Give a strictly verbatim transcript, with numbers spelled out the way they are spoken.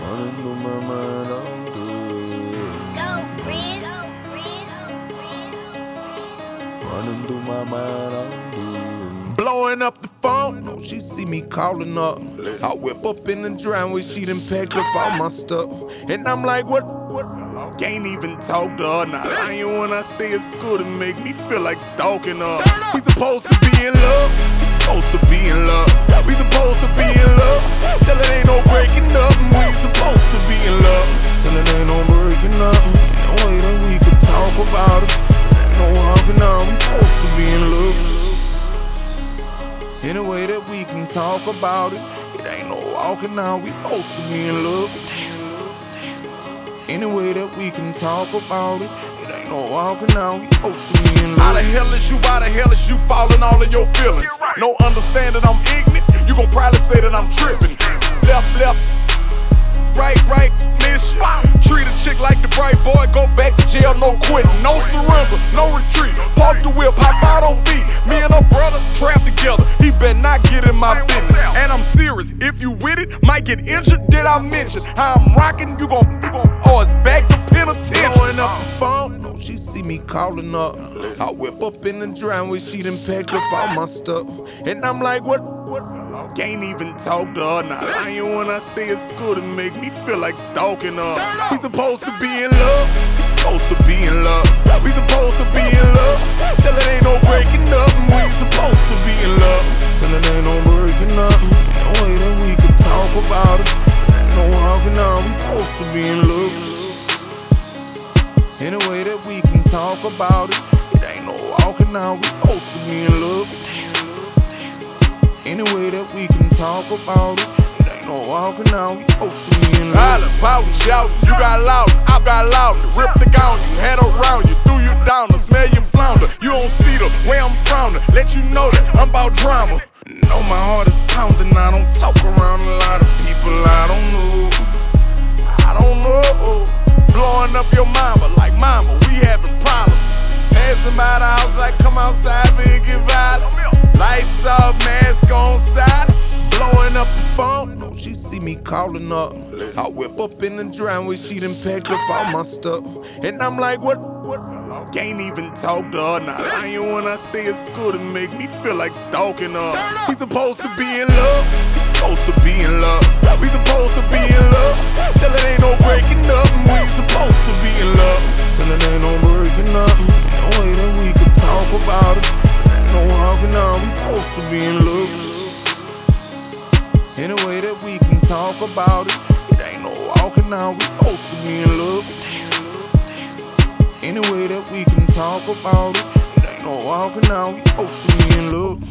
Running through my mind all day. Go, Breeze. Running through my mind all day. Blowing up the phone, no, she see me calling up. I whip up in the driveway, she done packed up all my stuff. And I'm like, what, what? Can't even talk to her. Not lying when I say it's good, it make me feel like stalking her. We supposed to be in love, we supposed to be in love. We supposed to be in love, till it ain't no breaking up. We supposed to be in love, till it ain't no breaking up. Ain't no way that we could talk about it. Ain't no walking out, we supposed to be in love. In a way that we can talk about it. It ain't no walking out, we supposed to be in love. Any way that we can talk about it, it ain't no walking out, we supposed to be in love. How the hell is you, why the hell is you falling all in your feelings? No understanding, I'm ignorant, you gon' probably say that I'm tripping. Left, left, right, right, miss you. Treat a chick like the bright boy, go back to jail, no quitting. No surrender, no retreat, park the whip, hop out on feet. Me and her brother trapped together, he better not get in my business. And I'm serious, if you with it, might get injured. Did I mention how I'm rocking? You gon', you gon', oh, it's back to penitentiary. Blowing up the phone, no, she see me calling up. I whip up in the driveway, she done packed up all my stuff. And I'm like, what, what? Can't even talk to her. Not lying when I say it's good, it make me feel like stalking her. We supposed to be in love, we supposed to be in love. We supposed to be in love, till it ain't no breaking up. We supposed to be in love, till it ain't no breaking up. Ain't no way that we could talk about it. Ain't no walking out, we supposed to be in love. In a way that we can talk about it. It ain't no walking out, we supposed to be in love. Any way that we can talk about it, it ain't no walking out, we supposed to be in love. Hollin', poutin', shoutin', you got loud, I got loud. Rip the gown, you had around you, threw you down, I smell you flounder. You don't see the way I'm frowning, let you know that I'm about drama. Know my heart is pounding, I don't talk around a lot of people, I don't know. I don't know. Blowing up your mama, like mama, we having problems. Passing by the house like come outside, big get violent. Lights off, mask on side. Blowing up the phone, no, she see me calling up. I whip up in the driveway, she done packed up all my stuff. And I'm like, what, what? Can't even talk to her. Not lying when I say it's good, it make me feel like stalking her. We supposed to be in love, we supposed to be in love. We supposed to be in love, till it ain't no breaking up. We supposed to be in love, till it ain't no breaking up. Ain't no way that we could talk about it. Ain't no walking out, we supposed to be in love. In a way that we can talk about it. It ain't no walking out, we supposed to be in love. Any way that we can talk about it. It ain't no walking out, we supposed to be in love.